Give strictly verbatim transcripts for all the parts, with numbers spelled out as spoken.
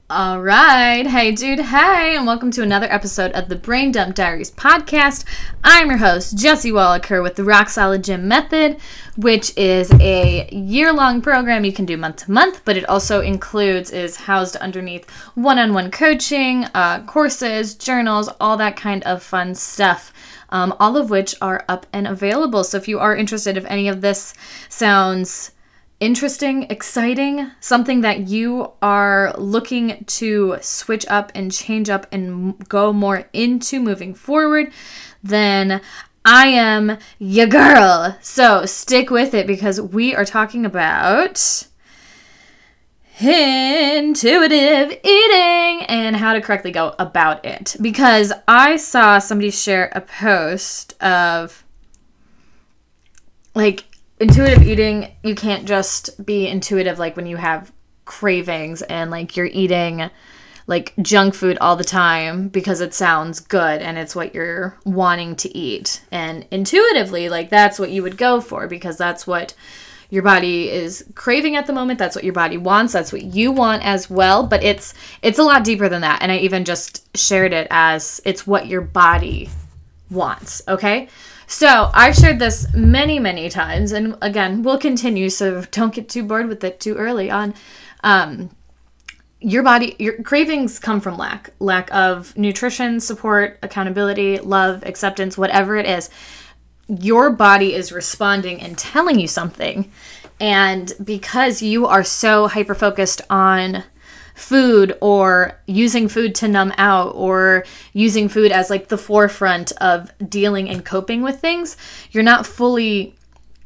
All right. Hey, dude. Hey, and welcome to another episode of the Brain Dump Diaries podcast. I'm your host, Jessie Wallaker, with the Rock Solid Gym Method, which is a year-long program you can do month to month, but it also includes, is housed underneath one-on-one coaching, uh, courses, journals, all that kind of fun stuff, um, all of which are up and available. So if you are interested, if any of this sounds interesting, exciting, something that you are looking to switch up and change up and go more into moving forward, then I am your girl. So stick with it because we are talking about intuitive eating and how to correctly go about it. Because I saw somebody share a post of like, intuitive eating, you can't just be intuitive like when you have cravings and like you're eating like junk food all the time because it sounds good and it's what you're wanting to eat. And intuitively, like that's what you would go for because that's what your body is craving at the moment. That's what your body wants. That's what you want as well. But it's it's a lot deeper than that. And I even just shared it as it's what your body wants, okay? So I've shared this many, many times, and again, we'll continue, so don't get too bored with it too early on. Um, your body, your cravings come from lack, lack of nutrition, support, accountability, love, acceptance, whatever it is. Your body is responding and telling you something, and because you are so hyper-focused on food or using food to numb out or using food as like the forefront of dealing and coping with things, you're not fully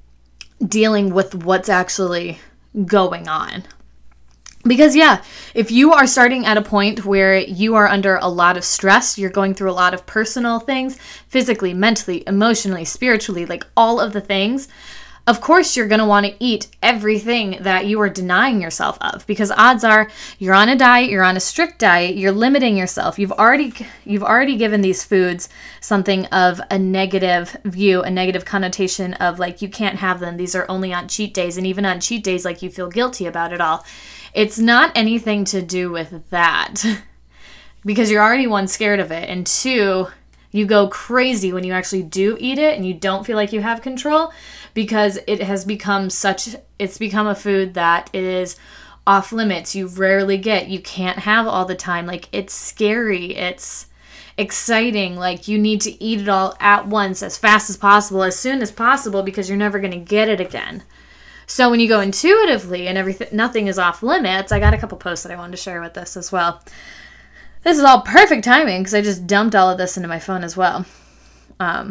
dealing with what's actually going on. Because yeah, if you are starting at a point where you are under a lot of stress, you're going through a lot of personal things, physically, mentally, emotionally, spiritually, like all of the things, of course, you're going to want to eat everything that you are denying yourself of because odds are you're on a diet, you're on a strict diet, you're limiting yourself. You've already you've already given these foods something of a negative view, a negative connotation of like you can't have them. These are only on cheat days, and even on cheat days like you feel guilty about it all. It's not anything to do with that because you're already one scared of it, and two, you go crazy when you actually do eat it and you don't feel like you have control because it has become such, it's become a food that is off limits. You rarely get, you can't have all the time. Like it's scary. It's exciting. Like you need to eat it all at once as fast as possible, as soon as possible because you're never going to get it again. So when you go intuitively and everything, nothing is off limits, I got a couple posts that I wanted to share with this as well. This is all perfect timing because I just dumped all of this into my phone as well. Um,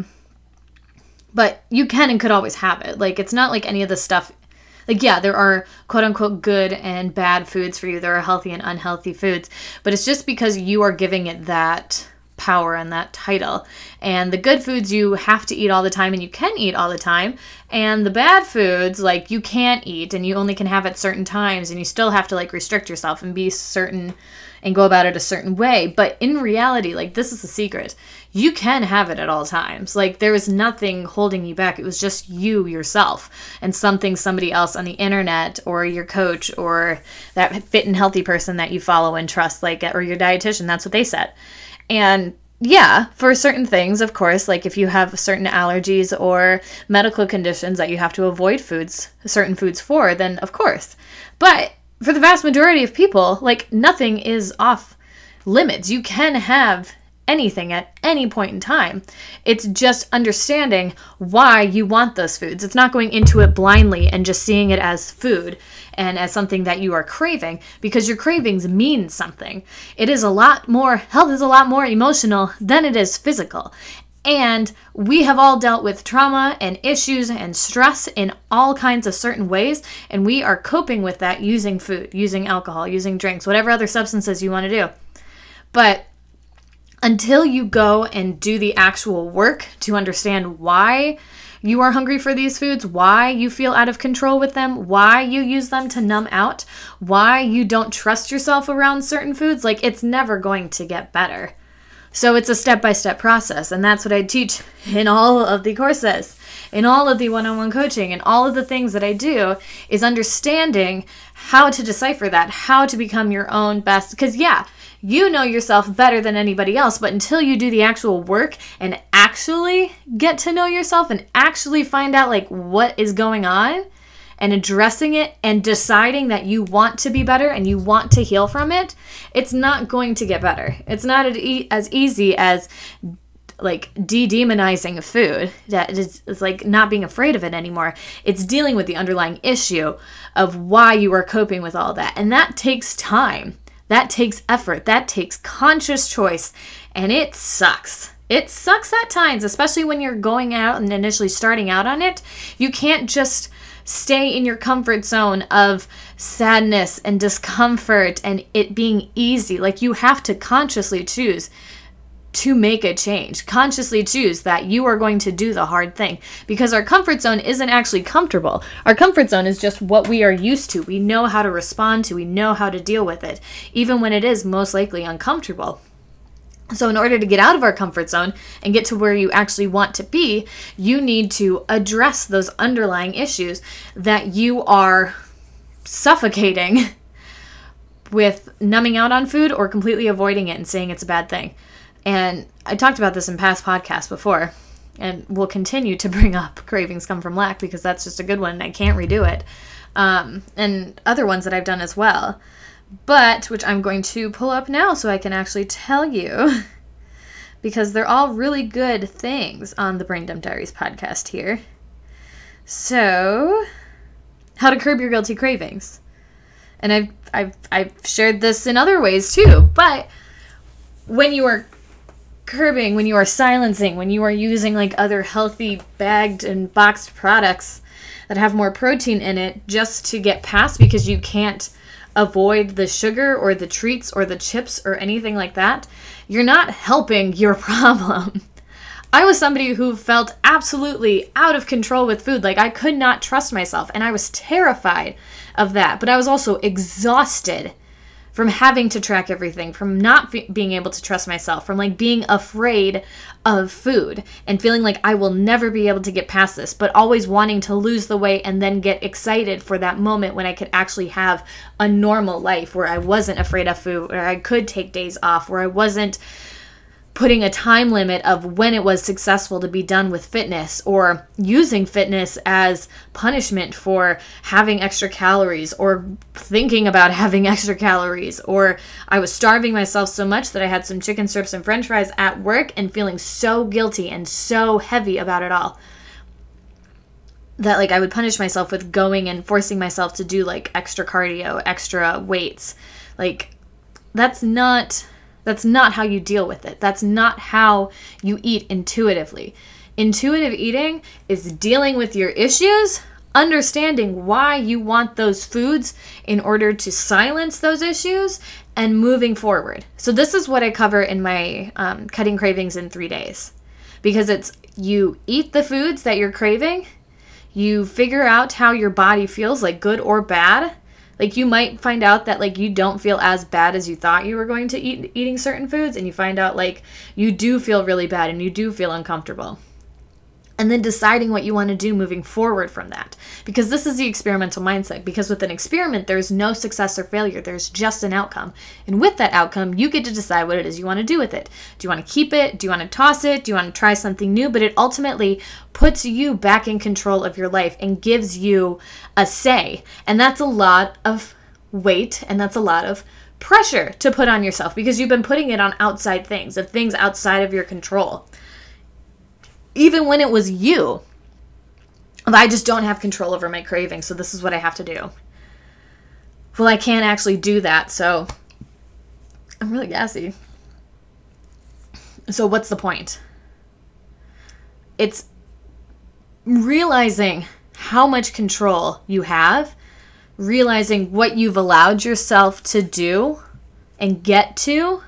but you can and could always have it. Like, it's not like any of this stuff. Like, yeah, there are quote-unquote good and bad foods for you. There are healthy and unhealthy foods. But it's just because you are giving it that power and that title. And the good foods you have to eat all the time and you can eat all the time. And the bad foods, like, you can't eat and you only can have at certain times. And you still have to, like, restrict yourself and be certain and go about it a certain way. But in reality, like, this is the secret. You can have it at all times. Like, there is nothing holding you back. It was just you, yourself, and something somebody else on the internet or your coach or that fit and healthy person that you follow and trust, like, or your dietitian. That's what they said. And yeah, for certain things, of course, like if you have certain allergies or medical conditions that you have to avoid foods, certain foods for, then of course. But for the vast majority of people, like nothing is off limits. You can have anything at any point in time. It's just understanding why you want those foods. It's not going into it blindly and just seeing it as food and as something that you are craving because your cravings mean something. It is a lot more, health is a lot more emotional than it is physical. And we have all dealt with trauma and issues and stress in all kinds of certain ways. And we are coping with that using food, using alcohol, using drinks, whatever other substances you want to do. But until you go and do the actual work to understand why you are hungry for these foods, why you feel out of control with them, why you use them to numb out, why you don't trust yourself around certain foods, like it's never going to get better. So it's a step-by-step process, and that's what I teach in all of the courses, in all of the one-on-one coaching, and all of the things that I do is understanding how to decipher that, how to become your own best. Because yeah, you know yourself better than anybody else, but until you do the actual work and actually get to know yourself and actually find out like what is going on and addressing it and deciding that you want to be better and you want to heal from it, it's not going to get better. It's not as easy as like de-demonizing food. That is, it's like not being afraid of it anymore. It's dealing with the underlying issue of why you are coping with all that. And that takes time. That takes effort. That takes conscious choice. And it sucks. It sucks at times, especially when you're going out and initially starting out on it. You can't just stay in your comfort zone of sadness and discomfort and it being easy. Like, you have to consciously choose to make a change. Consciously choose that you are going to do the hard thing, because our comfort zone isn't actually comfortable. Our comfort zone is just what we are used to. We know how to respond to, we know how to deal with it, even when it is most likely uncomfortable. So in order to get out of our comfort zone and get to where you actually want to be, you need to address those underlying issues that you are suffocating with numbing out on food or completely avoiding it and saying it's a bad thing. And I talked about this in past podcasts before, and will continue to bring up Cravings Come From Lack because that's just a good one and I can't redo it. Um, and other ones that I've done as well. But, which I'm going to pull up now so I can actually tell you, because they're all really good things on the Brain Dump Diaries podcast here. So, how to curb your guilty cravings. And I've, I've, I've shared this in other ways too, but when you are curbing, when you are silencing, when you are using like other healthy bagged and boxed products that have more protein in it just to get past because you can't avoid the sugar or the treats or the chips or anything like that, you're not helping your problem. I was somebody who felt absolutely out of control with food. Like, I could not trust myself, and I was terrified of that. But I was also exhausted from having to track everything, from not f- being able to trust myself, from like being afraid of food and feeling like I will never be able to get past this, but always wanting to lose the weight and then get excited for that moment when I could actually have a normal life where I wasn't afraid of food, where I could take days off, where I wasn't putting a time limit of when it was successful to be done with fitness, or using fitness as punishment for having extra calories or thinking about having extra calories, or I was starving myself so much that I had some chicken strips and french fries at work and feeling so guilty and so heavy about it all that like I would punish myself with going and forcing myself to do like extra cardio, extra weights. Like, that's not That's not how you deal with it. That's not how you eat intuitively. Intuitive eating is dealing with your issues, understanding why you want those foods in order to silence those issues, and moving forward. So this is what I cover in my um, Cutting Cravings in three days. Because it's, you eat the foods that you're craving, you figure out how your body feels, like good or bad. Like, you might find out that, like, you don't feel as bad as you thought you were going to eat eating certain foods, and you find out, like, you do feel really bad and you do feel uncomfortable. And then deciding what you want to do moving forward from that. Because this is the experimental mindset. Because with an experiment, there's no success or failure. There's just an outcome. And with that outcome, you get to decide what it is you want to do with it. Do you want to keep it? Do you want to toss it? Do you want to try something new? But it ultimately puts you back in control of your life and gives you a say. And that's a lot of weight, and that's a lot of pressure to put on yourself, because you've been putting it on outside things, of things outside of your control. Even when it was you. I just don't have control over my cravings, so this is what I have to do. Well, I can't actually do that, so I'm really gassy. So what's the point? It's realizing how much control you have, realizing what you've allowed yourself to do and get to,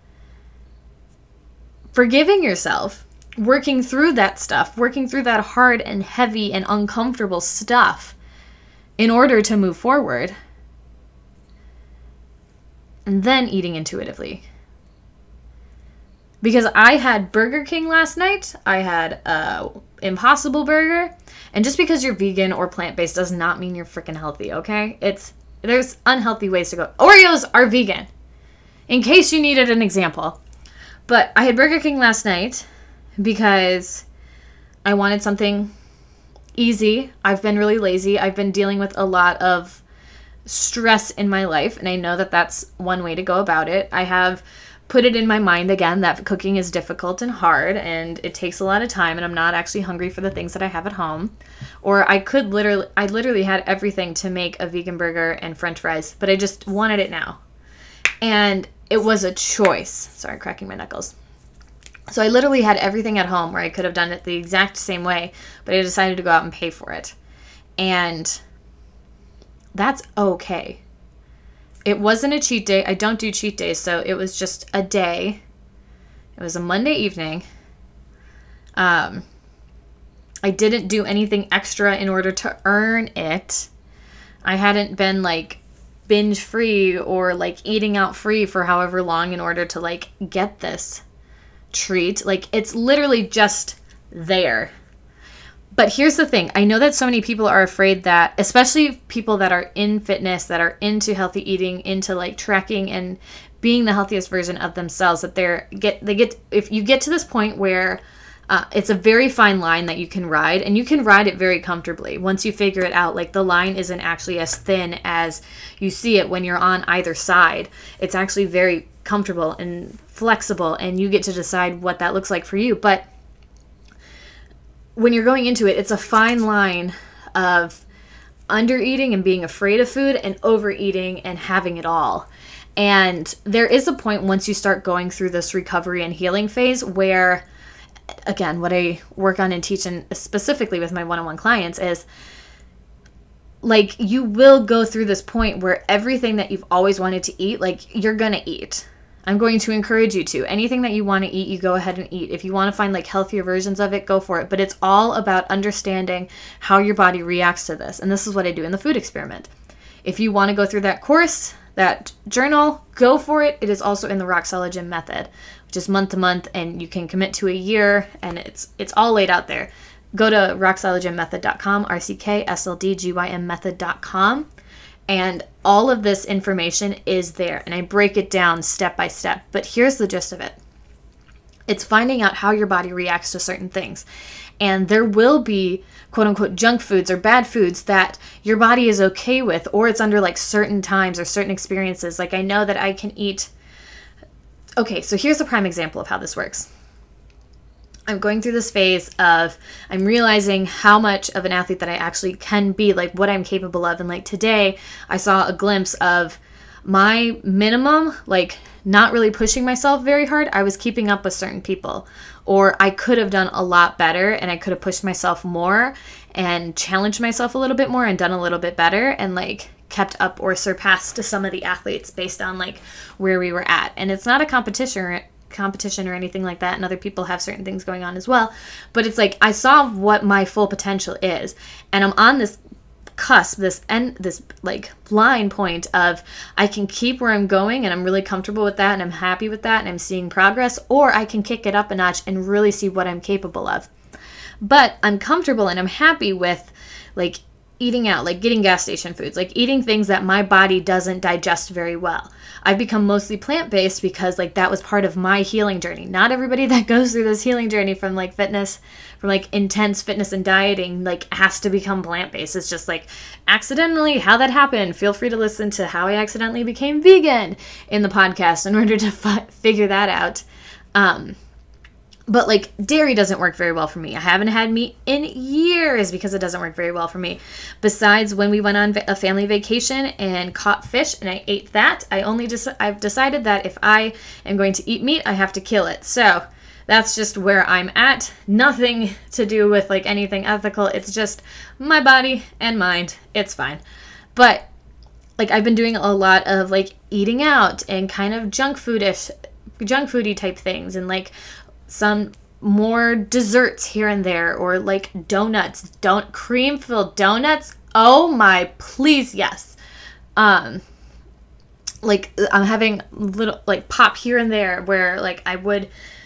forgiving yourself, working through that stuff, working through that hard and heavy and uncomfortable stuff in order to move forward, and then eating intuitively. Because I had Burger King last night. I had uh, Impossible Burger. And just because you're vegan or plant-based does not mean you're freaking healthy, okay? It's there's unhealthy ways to go. Oreos are vegan, in case you needed an example. But I had Burger King last night because I wanted something easy. I've been really lazy. I've been dealing with a lot of stress in my life, and I know that that's one way to go about it. I have put it in my mind again that cooking is difficult and hard, and it takes a lot of time, and I'm not actually hungry for the things that I have at home. Or I could literally, I literally had everything to make a vegan burger and french fries, but I just wanted it now. And it was a choice. Sorry, cracking my knuckles. So I literally had everything at home where I could have done it the exact same way, but I decided to go out and pay for it. And that's okay. It wasn't a cheat day. I don't do cheat days, so it was just a day. It was a Monday evening. Um, I didn't do anything extra in order to earn it. I hadn't been, like, binge free or, like, eating out free for however long in order to, like, get this treat. Like, it's literally just there. But here's the thing. I know that so many people are afraid that, especially people that are in fitness, that are into healthy eating, into like tracking and being the healthiest version of themselves, that they're get they get if you get to this point where uh, it's a very fine line that you can ride, and you can ride it very comfortably once you figure it out. Like, the line isn't actually as thin as you see it when you're on either side. It's actually very comfortable and flexible, and you get to decide what that looks like for you. But when you're going into it, it's a fine line of under-eating and being afraid of food and overeating and having it all. And there is a point once you start going through this recovery and healing phase where, again, what I work on and teach, and specifically with my one-on-one clients, is like, you will go through this point where everything that you've always wanted to eat, like, you're going to eat. I'm going to encourage you to. Anything that you want to eat, you go ahead and eat. If you want to find like healthier versions of it, go for it. But it's all about understanding how your body reacts to this. And this is what I do in the food experiment. If you want to go through that course, that journal, go for it. It is also in the Rock Solid Gym method, which is month to month, and you can commit to a year, and it's it's all laid out there. Go to rock solid gym method dot com, R C K S L D G Y M method dot com. And all of this information is there, and I break it down step by step. But here's the gist of it. It's finding out how your body reacts to certain things. And there will be quote unquote junk foods or bad foods that your body is okay with, or it's under like certain times or certain experiences. Like, I know that I can eat. Okay, so here's a prime example of how this works. I'm going through this phase of, I'm realizing how much of an athlete that I actually can be, like what I'm capable of. And like today, I saw a glimpse of my minimum, like not really pushing myself very hard. I was keeping up with certain people, or I could have done a lot better, and I could have pushed myself more and challenged myself a little bit more and done a little bit better, and like kept up or surpassed some of the athletes based on like where we were at. And it's not a competition competition or anything like that, and other people have certain things going on as well, but it's like I saw what my full potential is, and I'm on this cusp, this end, this like line point of I can keep where I'm going, and I'm really comfortable with that, and I'm happy with that, and I'm seeing progress, or I can kick it up a notch and really see what I'm capable of. But I'm comfortable and I'm happy with like eating out, like getting gas station foods, like eating things that my body doesn't digest very well. I've become mostly plant-based because like that was part of my healing journey. Not everybody that goes through this healing journey from like fitness, from like intense fitness and dieting, like has to become plant-based. It's just like accidentally how that happened. Feel free to listen to how I accidentally became vegan in the podcast in order to f- figure that out. Um, But, like, dairy doesn't work very well for me. I haven't had meat in years because it doesn't work very well for me. Besides, when we went on a family vacation and caught fish and I ate that, I only just, I've decided that if I am going to eat meat, I have to kill it. So, that's just where I'm at. Nothing to do with, like, anything ethical. It's just my body and mind. It's fine. But, like, I've been doing a lot of, like, eating out and kind of junk foodish, junk foody type things, and, like, some more desserts here and there, or like donuts, don't cream filled donuts. Oh my, please. Yes. Um, like I'm having little like pop here and there where like I would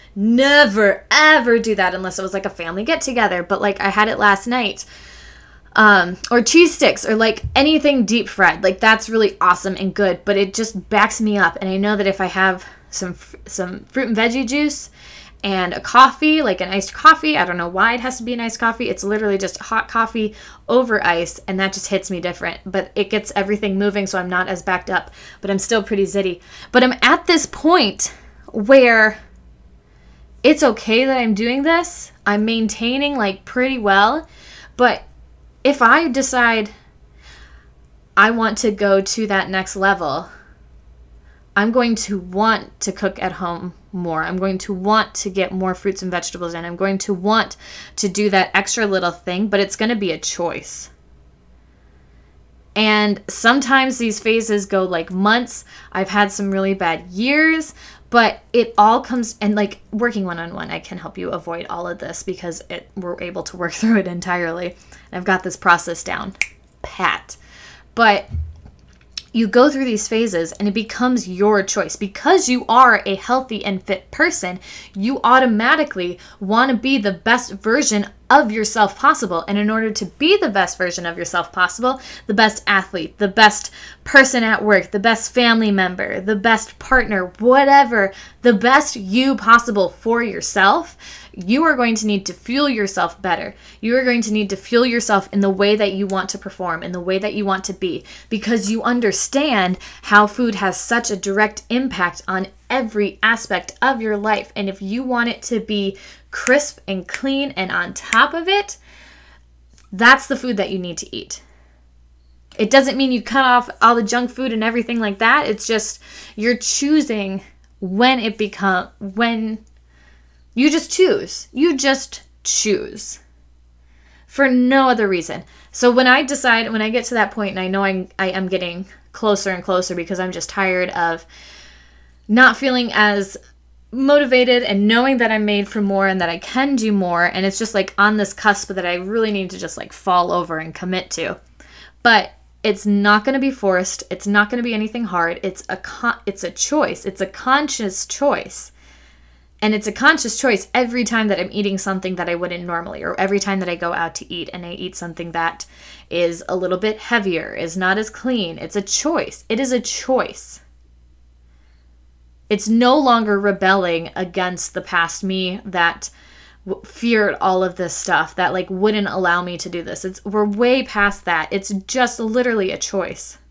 never, ever do that unless it was like a family get together. But like I had it last night. Um, or cheese sticks or like anything deep fried. Like that's really awesome and good, but it just backs me up. And I know that if I have some, some fruit and veggie juice and a coffee, like an iced coffee, I don't know why it has to be an iced coffee. It's literally just hot coffee over ice. And that just hits me different, but it gets everything moving. So I'm not as backed up, but I'm still pretty zitty. But I'm at this point where it's okay that I'm doing this. I'm maintaining like pretty well, but if I decide I want to go to that next level, I'm going to want to cook at home more. I'm going to want to get more fruits and vegetables in. I'm going to want to do that extra little thing, but it's going to be a choice. And sometimes these phases go like months. I've had some really bad years, but it all comes, and like working one-on-one, I can help you avoid all of this because it, we're able to work through it entirely. And I've got this process down pat. But you go through these phases and it becomes your choice. Because you are a healthy and fit person, you automatically want to be the best version of yourself possible. And in order to be the best version of yourself possible, the best athlete, the best person at work, the best family member, the best partner, whatever, the best you possible for yourself, you are going to need to fuel yourself better. You are going to need to fuel yourself in the way that you want to perform, in the way that you want to be, because you understand how food has such a direct impact on every aspect of your life. And if you want it to be crisp and clean and on top of it, that's the food that you need to eat. It doesn't mean you cut off all the junk food and everything like that. It's just you're choosing when it become when you just choose. You just choose for no other reason. So when I decide, when I get to that point, and I know I'm, I am getting closer and closer because I'm just tired of not feeling as motivated and knowing that I'm made for more and that I can do more. And it's just like on this cusp that I really need to just like fall over and commit to. But it's not going to be forced. It's not going to be anything hard. It's a con- it's a choice. It's a conscious choice. And it's a conscious choice every time that I'm eating something that I wouldn't normally, or every time that I go out to eat and I eat something that is a little bit heavier, is not as clean. It's a choice. It is a choice. It's no longer rebelling against the past me that w- feared all of this stuff, that like wouldn't allow me to do this. It's we're way past that. It's just literally a choice.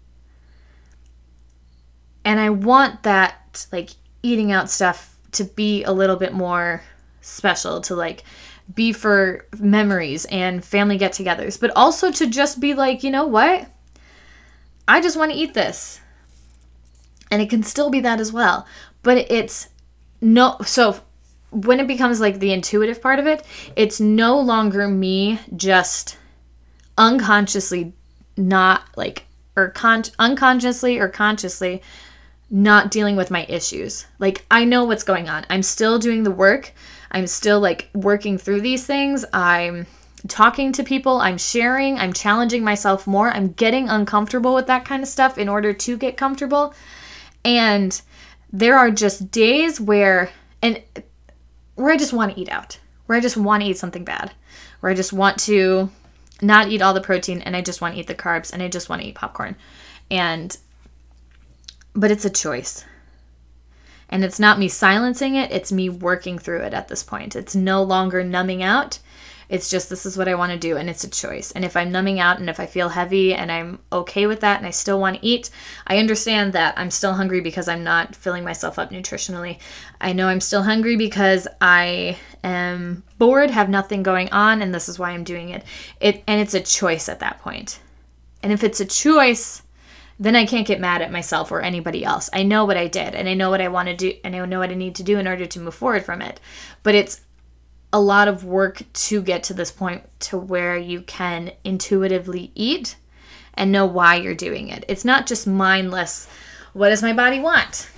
And I want that like eating out stuff to be a little bit more special, to like be for memories and family get-togethers, but also to just be like, you know what? I just want to eat this. And it can still be that as well. But it's no, so when it becomes like the intuitive part of it, it's no longer me just unconsciously not like, or con- unconsciously or consciously not dealing with my issues. Like, I know what's going on. I'm still doing the work. I'm still like working through these things. I'm talking to people. I'm sharing. I'm challenging myself more. I'm getting uncomfortable with that kind of stuff in order to get comfortable. And there are just days where, and where I just want to eat out, where I just want to eat something bad, where I just want to not eat all the protein and I just want to eat the carbs and I just want to eat popcorn. And But it's a choice. And it's not me silencing it. It's me working through it at this point. It's no longer numbing out. It's just, this is what I want to do. And it's a choice. And if I'm numbing out and if I feel heavy and I'm okay with that and I still want to eat, I understand that I'm still hungry because I'm not filling myself up nutritionally. I know I'm still hungry because I am bored, have nothing going on, and this is why I'm doing it. It and it's a choice at that point. And if it's a choice, then I can't get mad at myself or anybody else. I know what I did, and I know what I want to do, and I know what I need to do in order to move forward from it. But it's a lot of work to get to this point to where you can intuitively eat and know why you're doing it. It's not just mindless, what does my body want?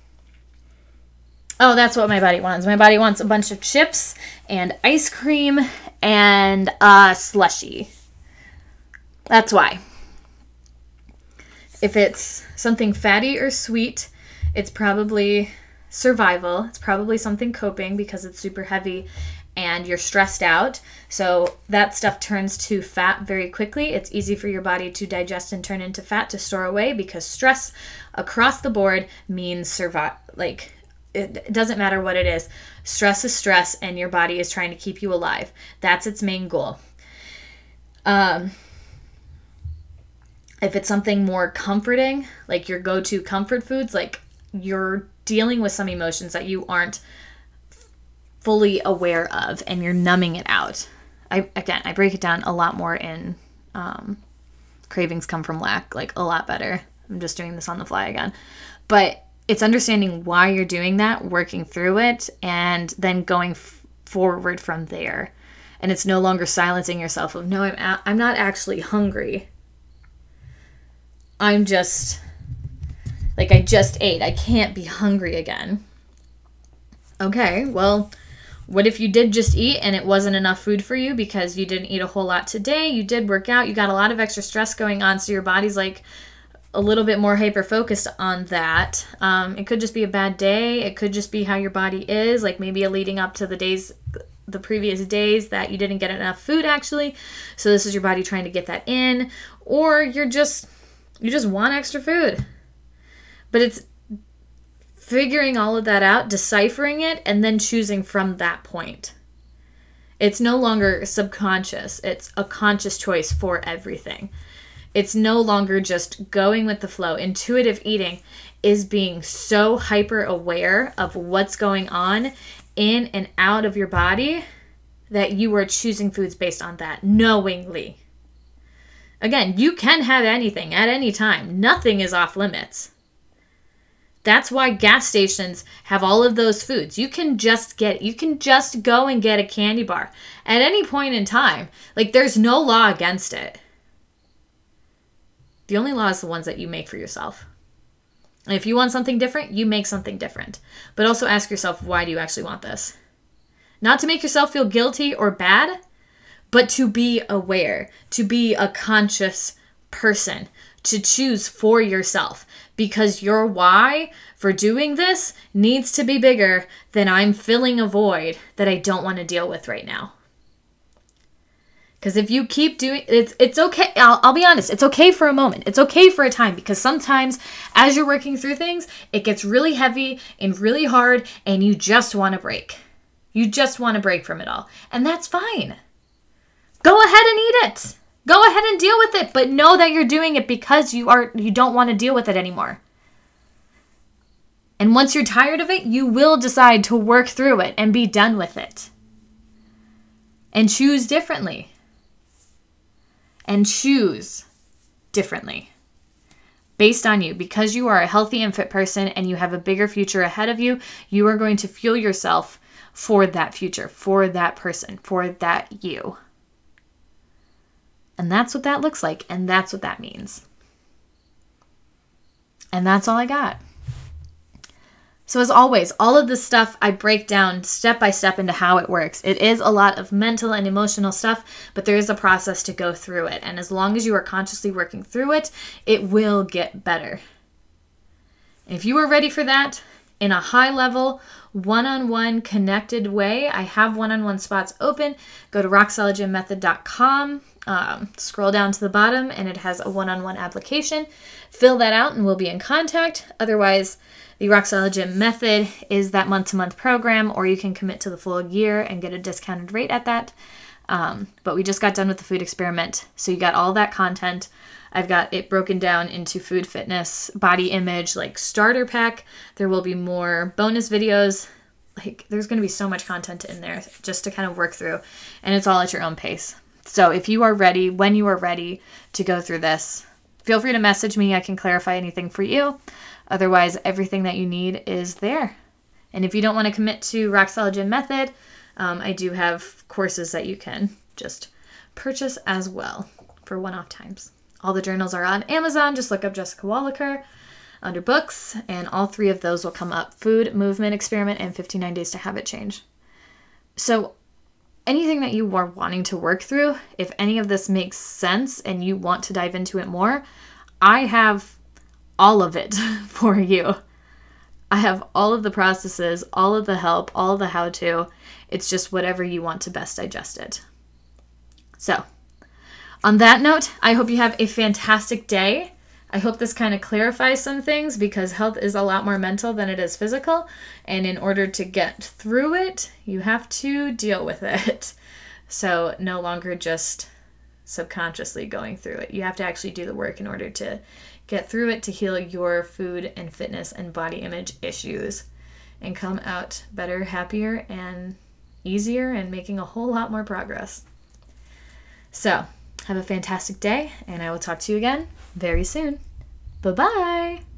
Oh, that's what my body wants. My body wants a bunch of chips and ice cream and a slushie. That's why. If it's something fatty or sweet, it's probably survival. It's probably something coping because it's super heavy and you're stressed out. So that stuff turns to fat very quickly. It's easy for your body to digest and turn into fat to store away because stress across the board means survive. Like, it doesn't matter what it is. Stress is stress, and your body is trying to keep you alive. That's its main goal. Um, if it's something more comforting, like your go-to comfort foods, like you're dealing with some emotions that you aren't fully aware of and you're numbing it out. I again, I break it down a lot more in um, Cravings Come From Lack, like a lot better. I'm just doing this on the fly again. But it's understanding why you're doing that, working through it, and then going f- forward from there. And it's no longer silencing yourself of, no, I'm, a- I'm not actually hungry. I'm just, like, I just ate. I can't be hungry again. Okay, well, what if you did just eat and it wasn't enough food for you because you didn't eat a whole lot today? You did work out. You got a lot of extra stress going on, so your body's like a little bit more hyper-focused on that. Um, it could just be a bad day. It could just be how your body is, like maybe a leading up to the days, the previous days that you didn't get enough food actually. So this is your body trying to get that in. Or you're just, you just want extra food. But it's figuring all of that out, deciphering it, and then choosing from that point. It's no longer subconscious. It's a conscious choice for everything. It's no longer just going with the flow. Intuitive eating is being so hyper aware of what's going on in and out of your body that you are choosing foods based on that knowingly. Again, you can have anything at any time. Nothing is off limits. That's why gas stations have all of those foods. You can just get, you can just go and get a candy bar at any point in time. Like, there's no law against it. The only law is the ones that you make for yourself. And if you want something different, you make something different. But also ask yourself, why do you actually want this? Not to make yourself feel guilty or bad, but to be aware, to be a conscious person, to choose for yourself. Because your why for doing this needs to be bigger than I'm filling a void that I don't want to deal with right now. Because if you keep doing it's it's okay. I'll, I'll be honest. It's okay for a moment. It's okay for a time. Because sometimes as you're working through things, it gets really heavy and really hard and you just want to break. You just want to break from it all. And that's fine. Go ahead and eat it. Go ahead and deal with it, but know that you're doing it because you are you don't want to deal with it anymore. And once you're tired of it, you will decide to work through it and be done with it. And choose differently. And choose differently. Based on you. Because you are a healthy and fit person and you have a bigger future ahead of you, you are going to fuel yourself for that future, for that person, for that you. And that's what that looks like. And that's what that means. And that's all I got. So as always, all of this stuff I break down step by step into how it works. It is a lot of mental and emotional stuff, but there is a process to go through it. And as long as you are consciously working through it, it will get better. And if you are ready for that, in a high level, one-on-one connected way, I have one-on-one spots open. Go to rock solid gym method dot com. Um, scroll down to the bottom and it has a one-on-one application. Fill that out and we'll be in contact. Otherwise, the Rock Solid Gym Method is that month-to-month program, or you can commit to the full year and get a discounted rate at that. Um, but we just got done with the food experiment, so you got all that content. I've got it broken down into food, fitness, body image, like starter pack. There will be more bonus videos. Like, there's going to be so much content in there just to kind of work through, and it's all at your own pace. So if you are ready, when you are ready to go through this, feel free to message me. I can clarify anything for you. Otherwise, everything that you need is there. And if you don't want to commit to Rock Solid Gym Method, um, I do have courses that you can just purchase as well for one-off times. All the journals are on Amazon. Just look up Jessica Wallaker under books, and all three of those will come up: Food, Movement, Experiment, and fifty-nine Days to Habit Change. So anything that you are wanting to work through, if any of this makes sense and you want to dive into it more, I have all of it for you. I have all of the processes, all of the help, all of the how-to. It's just whatever you want to best digest it. So, on that note, I hope you have a fantastic day. I hope this kind of clarifies some things because health is a lot more mental than it is physical. And in order to get through it, you have to deal with it. So no longer just subconsciously going through it. You have to actually do the work in order to get through it, to heal your food and fitness and body image issues and come out better, happier, and easier and making a whole lot more progress. So, have a fantastic day, and I will talk to you again very soon. Bye-bye!